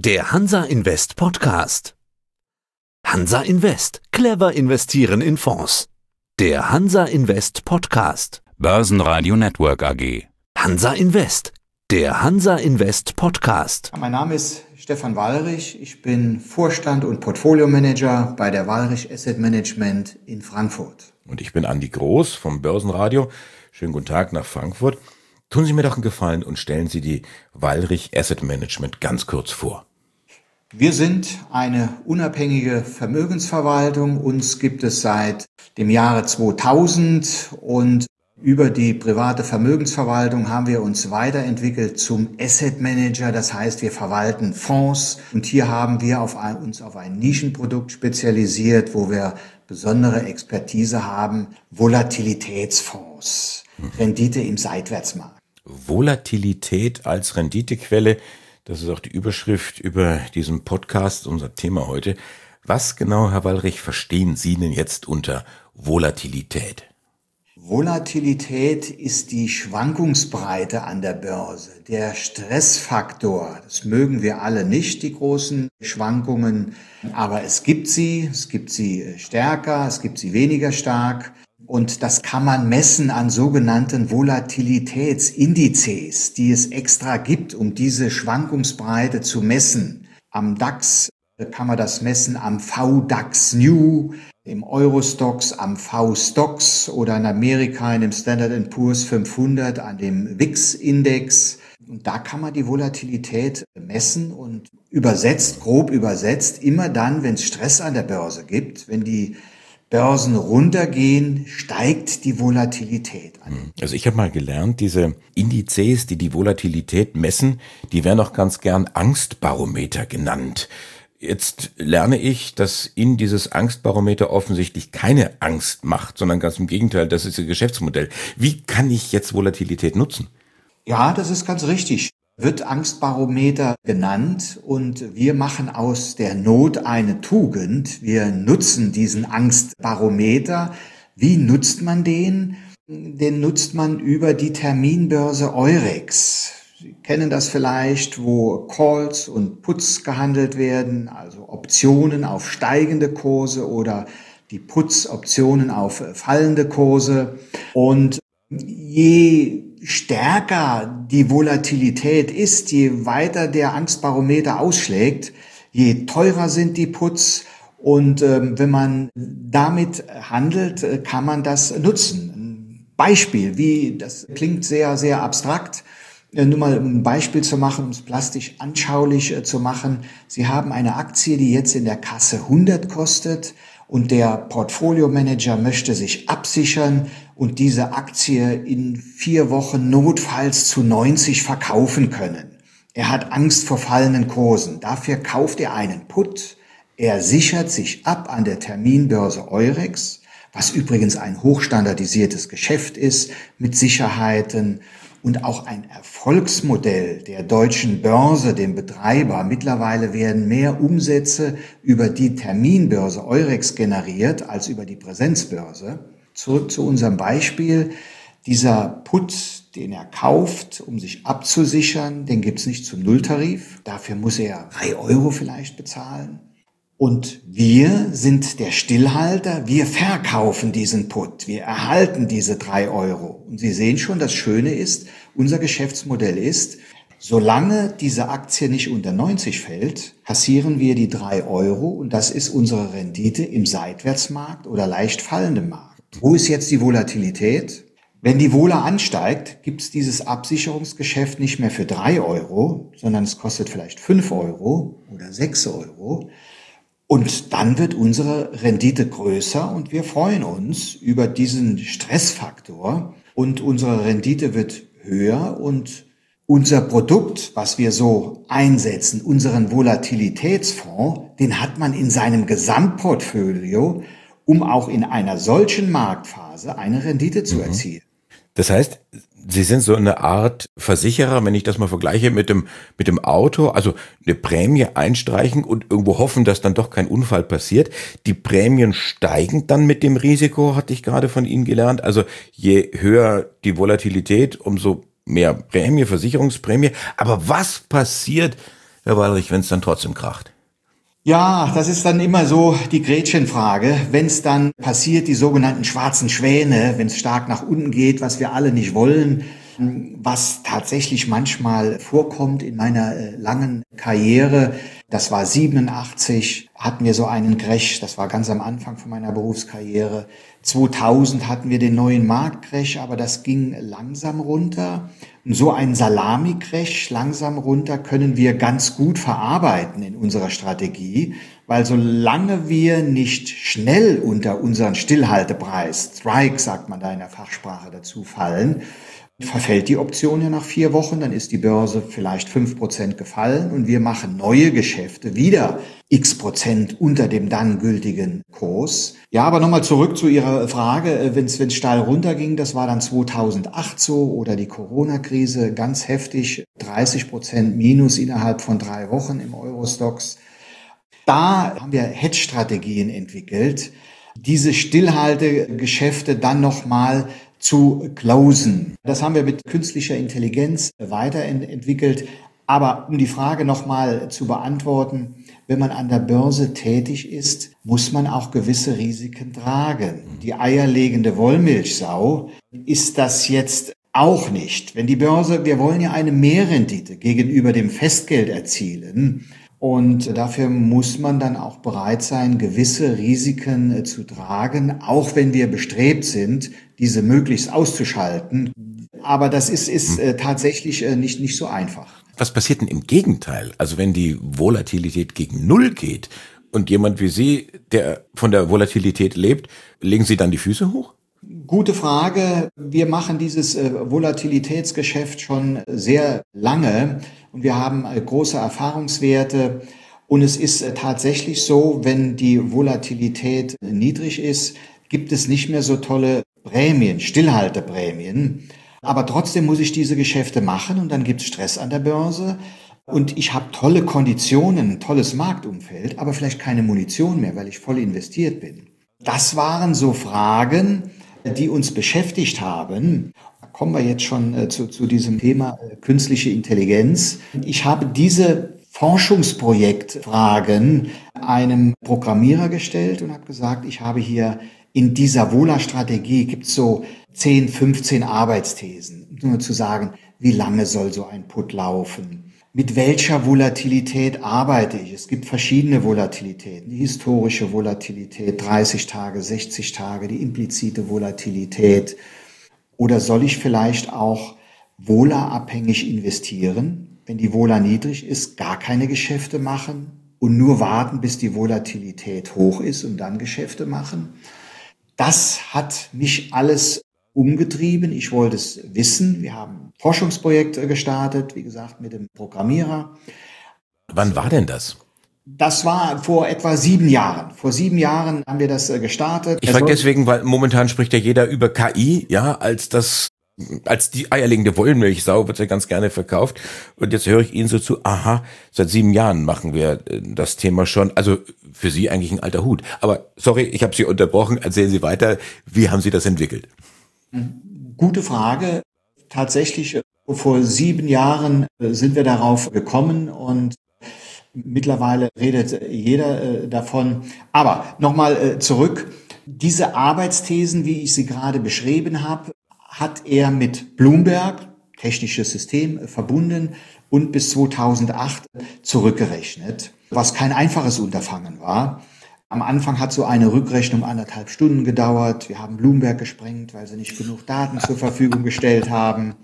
Der Hansa Invest Podcast. Hansa Invest. Clever investieren in Fonds. Der Hansa Invest Podcast. Börsenradio Network AG. Hansa Invest. Der Hansa Invest Podcast. Mein Name ist Stefan Wallrich. Ich bin Vorstand und Portfolio-Manager bei der Wallrich Asset Management in Frankfurt. Und ich bin Andi Groß vom Börsenradio. Schönen guten Tag nach Frankfurt. Tun Sie mir doch einen Gefallen und stellen Sie die Wallrich Asset Management ganz kurz vor. Wir sind eine unabhängige Vermögensverwaltung. Uns gibt es seit dem Jahre 2000 und über die private Vermögensverwaltung haben wir uns weiterentwickelt zum Asset Manager. Das heißt, wir verwalten Fonds und hier haben wir uns auf ein Nischenprodukt spezialisiert, wo wir besondere Expertise haben. Volatilitätsfonds, Rendite im Seitwärtsmarkt. Volatilität als Renditequelle, das ist auch die Überschrift über diesen Podcast, unser Thema heute. Was genau, Herr Wallrich, verstehen Sie denn jetzt unter Volatilität? Volatilität ist die Schwankungsbreite an der Börse, der Stressfaktor. Das mögen wir alle nicht, die großen Schwankungen, aber es gibt sie stärker, es gibt sie weniger stark. Und das kann man messen an sogenannten Volatilitätsindizes, die es extra gibt, um diese Schwankungsbreite zu messen. Am DAX kann man das messen, am VDAX New, im Eurostoxx, am VSTOXX oder in Amerika in dem Standard & Poor's 500 an dem VIX-Index. Und da kann man die Volatilität messen und grob übersetzt, immer dann, wenn es Stress an der Börse gibt, wenn die Börsen runtergehen, steigt die Volatilität an. Also ich habe mal gelernt, diese Indizes, die die Volatilität messen, die werden auch ganz gern Angstbarometer genannt. Jetzt lerne ich, dass Ihnen dieses Angstbarometer offensichtlich keine Angst macht, sondern ganz im Gegenteil, das ist Ihr Geschäftsmodell. Wie kann ich jetzt Volatilität nutzen? Ja, das ist ganz richtig. Wird Angstbarometer genannt und wir machen aus der Not eine Tugend. Wir nutzen diesen Angstbarometer. Wie nutzt man den? Den nutzt man über die Terminbörse Eurex. Sie kennen das vielleicht, wo Calls und Puts gehandelt werden, also Optionen auf steigende Kurse oder die Puts-Optionen auf fallende Kurse. Und je stärker die Volatilität ist, je weiter der Angstbarometer ausschlägt, je teurer sind die Puts. Und wenn man damit handelt, kann man das nutzen. Ein Beispiel, das klingt sehr, sehr abstrakt. Nur mal ein Beispiel zu machen, um es plastisch anschaulich zu machen. Sie haben eine Aktie, die jetzt in der Kasse 100 kostet und der Portfolio-Manager möchte sich absichern und diese Aktie in 4 Wochen notfalls zu 90 verkaufen können. Er hat Angst vor fallenden Kursen. Dafür kauft er einen Put. Er sichert sich ab an der Terminbörse Eurex, was übrigens ein hochstandardisiertes Geschäft ist mit Sicherheiten und auch ein Erfolgsmodell der deutschen Börse, dem Betreiber. Mittlerweile werden mehr Umsätze über die Terminbörse Eurex generiert als über die Präsenzbörse. Zurück zu unserem Beispiel. Dieser Put, den er kauft, um sich abzusichern, den gibt's nicht zum Nulltarif. Dafür muss er 3 Euro vielleicht bezahlen. Und wir sind der Stillhalter, wir verkaufen diesen Put, wir erhalten diese 3 Euro. Und Sie sehen schon, das Schöne ist, unser Geschäftsmodell ist, solange diese Aktie nicht unter 90 fällt, kassieren wir die 3 Euro und das ist unsere Rendite im Seitwärtsmarkt oder leicht fallenden Markt. Wo ist jetzt die Volatilität? Wenn die Vola ansteigt, gibt es dieses Absicherungsgeschäft nicht mehr für 3 Euro, sondern es kostet vielleicht 5 Euro oder 6 Euro. Und dann wird unsere Rendite größer und wir freuen uns über diesen Stressfaktor und unsere Rendite wird höher und unser Produkt, was wir so einsetzen, unseren Volatilitätsfonds, den hat man in seinem Gesamtportfolio, um auch in einer solchen Marktphase eine Rendite zu erzielen. Das heißt, Sie sind so eine Art Versicherer, wenn ich das mal vergleiche mit dem Auto, also eine Prämie einstreichen und irgendwo hoffen, dass dann doch kein Unfall passiert. Die Prämien steigen dann mit dem Risiko, hatte ich gerade von Ihnen gelernt. Also je höher die Volatilität, umso mehr Prämie, Versicherungsprämie. Aber was passiert, Herr Wallrich, wenn es dann trotzdem kracht? Ja, das ist dann immer so die Gretchenfrage. Wenn es dann passiert, die sogenannten schwarzen Schwäne, wenn es stark nach unten geht, was wir alle nicht wollen, was tatsächlich manchmal vorkommt in meiner langen Karriere. Das war 87, hatten wir so einen Crash, das war ganz am Anfang von meiner Berufskarriere. 2000 hatten wir den neuen Marktcrash, aber das ging langsam runter. Und so einen Salami-Crash langsam runter können wir ganz gut verarbeiten in unserer Strategie, weil solange wir nicht schnell unter unseren Stillhaltepreis, Strike sagt man da in der Fachsprache dazu, fallen, verfällt die Option ja nach 4 Wochen, dann ist die Börse vielleicht 5% gefallen und wir machen neue Geschäfte wieder x% unter dem dann gültigen Kurs. Ja, aber nochmal zurück zu Ihrer Frage, wenn es steil runterging, das war dann 2008 so oder die Corona-Krise ganz heftig, 30% Minus innerhalb von 3 Wochen im Euro-Stoxx. Da haben wir Hedge-Strategien entwickelt, diese Stillhaltegeschäfte dann nochmal zu closen. Das haben wir mit künstlicher Intelligenz weiterentwickelt. Aber um die Frage nochmal zu beantworten, wenn man an der Börse tätig ist, muss man auch gewisse Risiken tragen. Die eierlegende Wollmilchsau ist das jetzt auch nicht. Wenn die Börse, wir wollen ja eine Mehrrendite gegenüber dem Festgeld erzielen. Und dafür muss man dann auch bereit sein, gewisse Risiken zu tragen, auch wenn wir bestrebt sind, diese möglichst auszuschalten. Aber das ist tatsächlich nicht so einfach. Was passiert denn im Gegenteil? Also wenn die Volatilität gegen Null geht und jemand wie Sie, der von der Volatilität lebt, legen Sie dann die Füße hoch? Gute Frage. Wir machen dieses Volatilitätsgeschäft schon sehr lange und wir haben große Erfahrungswerte. Und es ist tatsächlich so, wenn die Volatilität niedrig ist, gibt es nicht mehr so tolle Prämien, Stillhalteprämien. Aber trotzdem muss ich diese Geschäfte machen und dann gibt es Stress an der Börse. Und ich habe tolle Konditionen, ein tolles Marktumfeld, aber vielleicht keine Munition mehr, weil ich voll investiert bin. Das waren so Fragen, die uns beschäftigt haben. Da kommen wir jetzt schon zu diesem Thema künstliche Intelligenz. Ich habe diese Forschungsprojektfragen einem Programmierer gestellt und habe gesagt, ich habe hier in dieser Vola-Strategie gibt es so 10, 15 Arbeitsthesen. Nur zu sagen, wie lange soll so ein Put laufen? Mit welcher Volatilität arbeite ich? Es gibt verschiedene Volatilitäten. Die historische Volatilität, 30 Tage, 60 Tage, die implizite Volatilität. Oder soll ich vielleicht auch Vola-abhängig investieren? Wenn die Vola niedrig ist, gar keine Geschäfte machen und nur warten, bis die Volatilität hoch ist und dann Geschäfte machen? Das hat mich alles umgetrieben. Ich wollte es wissen. Wir haben ein Forschungsprojekt gestartet, wie gesagt, mit dem Programmierer. Wann war denn das? Das war vor etwa 7 Jahren. Vor 7 Jahren haben wir das gestartet. Ich frage deswegen, weil momentan spricht ja jeder über KI, ja, als die eierlegende Wollmilchsau wird ja ganz gerne verkauft. Und jetzt höre ich Ihnen so zu, aha, seit 7 Jahren machen wir das Thema schon. Also für Sie eigentlich ein alter Hut. Aber sorry, ich habe Sie unterbrochen. Erzählen Sie weiter. Wie haben Sie das entwickelt? Gute Frage. Tatsächlich, vor 7 Jahren sind wir darauf gekommen und mittlerweile redet jeder davon. Aber nochmal zurück. Diese Arbeitsthesen, wie ich sie gerade beschrieben habe, hat er mit Bloomberg, technisches System, verbunden und bis 2008 zurückgerechnet, was kein einfaches Unterfangen war. Am Anfang hat so eine Rückrechnung 1,5 Stunden gedauert. Wir haben Bloomberg gesprengt, weil sie nicht genug Daten zur Verfügung gestellt haben.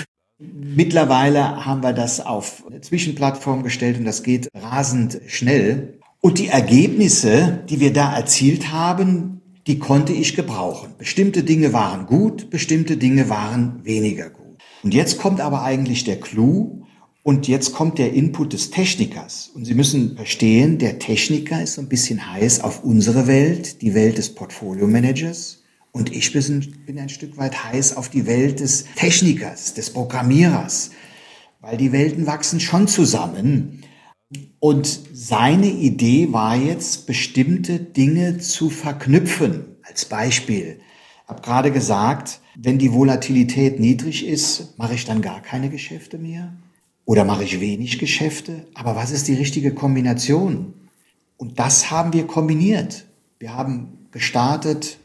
Mittlerweile haben wir das auf eine Zwischenplattform gestellt und das geht rasend schnell. Und die Ergebnisse, die wir da erzielt haben, die konnte ich gebrauchen. Bestimmte Dinge waren gut, bestimmte Dinge waren weniger gut. Und jetzt kommt aber eigentlich der Clou und jetzt kommt der Input des Technikers. Und Sie müssen verstehen, der Techniker ist so ein bisschen heiß auf unsere Welt, die Welt des Portfolio-Managers. Und ich bin ein Stück weit heiß auf die Welt des Technikers, des Programmierers, weil die Welten wachsen schon zusammen. Und seine Idee war jetzt, bestimmte Dinge zu verknüpfen. Als Beispiel, ich habe gerade gesagt, wenn die Volatilität niedrig ist, mache ich dann gar keine Geschäfte mehr. Oder mache ich wenig Geschäfte? Aber was ist die richtige Kombination? Und das haben wir kombiniert. Wir haben gestartet,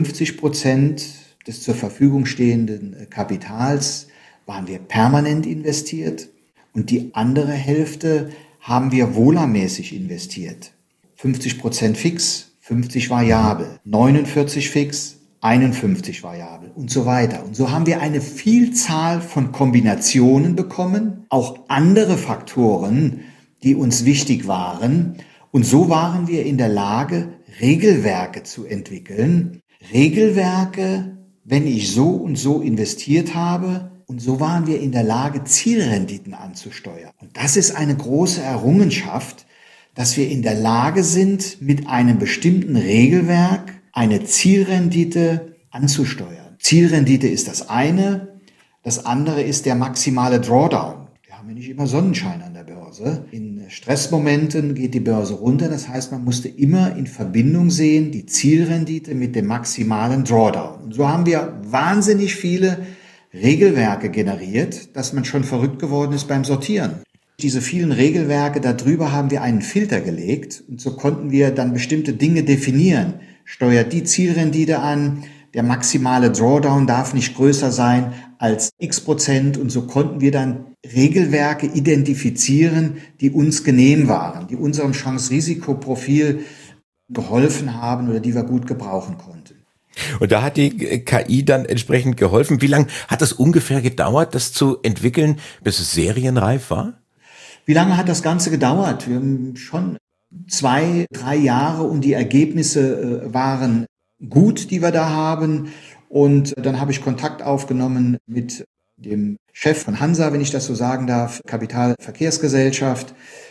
50% des zur Verfügung stehenden Kapitals waren wir permanent investiert und die andere Hälfte haben wir wohlermäßig investiert. 50% fix, 50 variabel, 49 fix, 51 variabel und so weiter. Und so haben wir eine Vielzahl von Kombinationen bekommen, auch andere Faktoren, die uns wichtig waren. Und so waren wir in der Lage, Regelwerke zu entwickeln. Regelwerke, wenn ich so und so investiert habe. Und so waren wir in der Lage, Zielrenditen anzusteuern. Und das ist eine große Errungenschaft, dass wir in der Lage sind, mit einem bestimmten Regelwerk eine Zielrendite anzusteuern. Zielrendite ist das eine. Das andere ist der maximale Drawdown. Wir haben ja nicht immer Sonnenschein an der Börse. In Stressmomenten geht die Börse runter. Das heißt, man musste immer in Verbindung sehen, die Zielrendite mit dem maximalen Drawdown. Und so haben wir wahnsinnig viele Regelwerke generiert, dass man schon verrückt geworden ist beim Sortieren. Diese vielen Regelwerke, darüber haben wir einen Filter gelegt und so konnten wir dann bestimmte Dinge definieren. Steuert die Zielrendite an, der maximale Drawdown darf nicht größer sein als x% und so konnten wir dann Regelwerke identifizieren, die uns genehm waren, die unserem Chance-Risiko-Profil geholfen haben oder die wir gut gebrauchen konnten. Und da hat die KI dann entsprechend geholfen. Wie lange hat es ungefähr gedauert, das zu entwickeln, bis es serienreif war? Wie lange hat das Ganze gedauert? Wir haben schon 2-3 Jahre und die Ergebnisse waren gut, die wir da haben. Und dann habe ich Kontakt aufgenommen mit dem Chef von Hansa, wenn ich das so sagen darf, Kapitalverkehrsgesellschaft.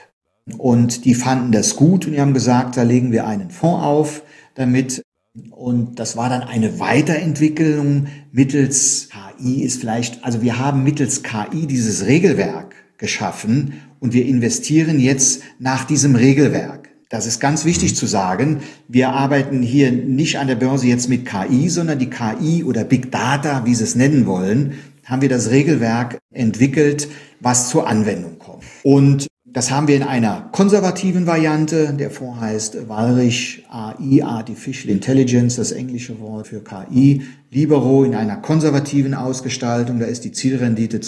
Und die fanden das gut und die haben gesagt, da legen wir einen Fonds auf, damit. Und das war dann eine Weiterentwicklung mittels KI wir haben mittels KI dieses Regelwerk geschaffen und wir investieren jetzt nach diesem Regelwerk. Das ist ganz wichtig zu sagen. Wir arbeiten hier nicht an der Börse jetzt mit KI, sondern die KI oder Big Data, wie Sie es nennen wollen, haben wir das Regelwerk entwickelt, was zur Anwendung kommt. Und das haben wir in einer konservativen Variante. Der Fonds heißt Walrich AI, Artificial Intelligence, das englische Wort für KI. Libero in einer konservativen Ausgestaltung. Da ist die Zielrendite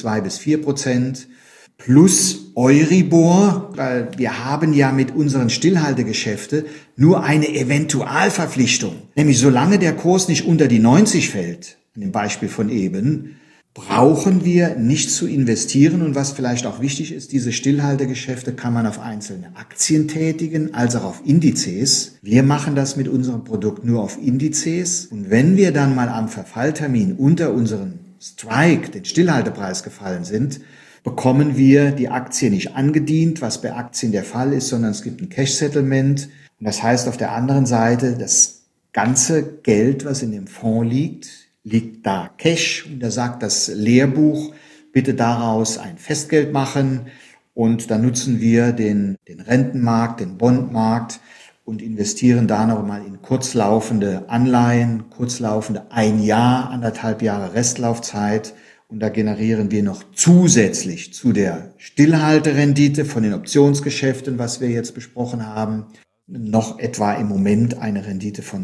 2-4% plus Euribor, weil wir haben ja mit unseren Stillhaltegeschäften nur eine Eventualverpflichtung. Nämlich solange der Kurs nicht unter die 90 fällt, in dem Beispiel von eben, brauchen wir nicht zu investieren. Und was vielleicht auch wichtig ist, diese Stillhaltegeschäfte kann man auf einzelne Aktien tätigen, als auch auf Indizes. Wir machen das mit unserem Produkt nur auf Indizes. Und wenn wir dann mal am Verfalltermin unter unseren Strike, den Stillhaltepreis gefallen sind, bekommen wir die Aktie nicht angedient, was bei Aktien der Fall ist, sondern es gibt ein Cash-Settlement. Und das heißt auf der anderen Seite, das ganze Geld, was in dem Fonds liegt da Cash. Und da sagt das Lehrbuch, bitte daraus ein Festgeld machen. Und dann nutzen wir den Rentenmarkt, den Bondmarkt und investieren da nochmal in kurzlaufende Anleihen, kurzlaufende 1 Jahr, 1,5 Jahre Restlaufzeit. Und da generieren wir noch zusätzlich zu der Stillhalterendite von den Optionsgeschäften, was wir jetzt besprochen haben, noch etwa im Moment eine Rendite von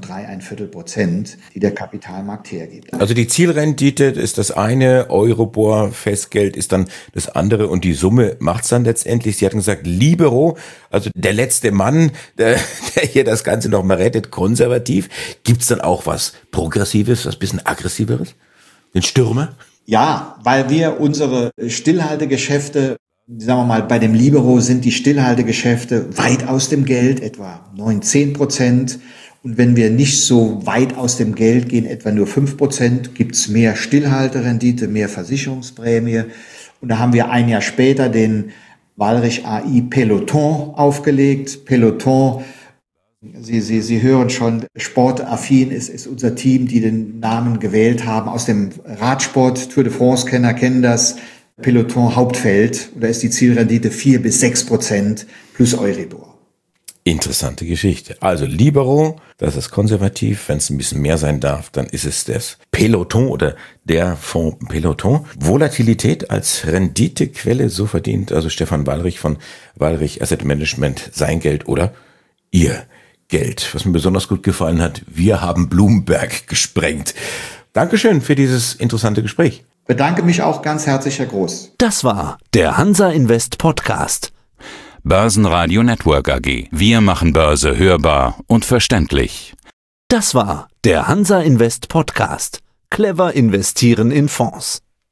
3,25%, die der Kapitalmarkt hergibt. Also die Zielrendite ist das eine, Euribor, Festgeld ist dann das andere und die Summe macht's dann letztendlich. Sie hatten gesagt, Libero, also der letzte Mann, der hier das Ganze noch mal rettet, konservativ. Gibt's dann auch was Progressives, was bisschen Aggressiveres? Den Stürmer? Ja, weil wir unsere Stillhaltegeschäfte, sagen wir mal, bei dem Libero sind die Stillhaltegeschäfte weit aus dem Geld, etwa 9-10%. Und wenn wir nicht so weit aus dem Geld gehen, etwa nur 5%, gibt's mehr Stillhalterendite, mehr Versicherungsprämie. Und da haben wir 1 Jahr später den Walrich AI Peloton aufgelegt. Peloton, Sie hören schon, sportaffin ist unser Team, die den Namen gewählt haben. Aus dem Radsport, Tour de France-Kenner kennen das. Peloton Hauptfeld, da ist die Zielrendite 4-6% plus Euribor. Interessante Geschichte. Also Libero, das ist konservativ. Wenn es ein bisschen mehr sein darf, dann ist es das Peloton oder der Fonds Peloton. Volatilität als Renditequelle, so verdient also Stefan Wallrich von Wallrich Asset Management sein Geld oder ihr Geld. Was mir besonders gut gefallen hat, wir haben Bloomberg gesprengt. Dankeschön für dieses interessante Gespräch. Bedanke mich auch ganz herzlich, Herr Groß. Das war der Hansa Invest Podcast. Börsenradio Network AG. Wir machen Börse hörbar und verständlich. Das war der Hansa Invest Podcast. Clever investieren in Fonds.